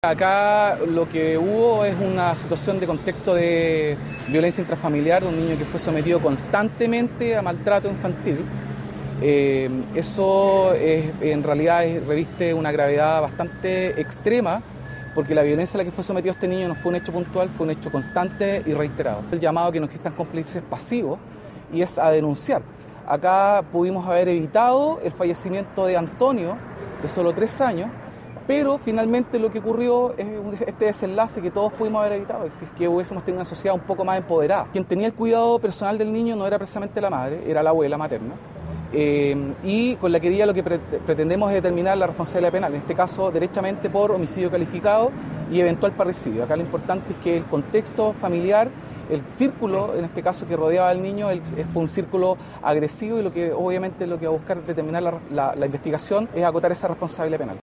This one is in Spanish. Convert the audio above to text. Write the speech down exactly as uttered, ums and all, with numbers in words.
Acá lo que hubo es una situación de contexto de violencia intrafamiliar de un niño que fue sometido constantemente a maltrato infantil. Eh, eso es, en realidad es, reviste una gravedad bastante extrema, porque la violencia a la que fue sometido este niño no fue un hecho puntual, fue un hecho constante y reiterado. El llamado a que no existan cómplices pasivos y es a denunciar. Acá pudimos haber evitado el fallecimiento de Antonio, de solo tres años, pero finalmente lo que ocurrió es este desenlace que todos pudimos haber evitado, si es que hubiésemos tenido una sociedad un poco más empoderada. Quien tenía el cuidado personal del niño no era precisamente la madre, era la abuela materna, eh, y con la querella lo que pre pretendemos es determinar la responsabilidad penal, en este caso derechamente por homicidio calificado y eventual parricidio. Acá lo importante es que el contexto familiar, el círculo, en este caso que rodeaba al niño, el, fue un círculo agresivo y lo que obviamente lo que va a buscar determinar la, la, la investigación es acotar esa responsabilidad penal.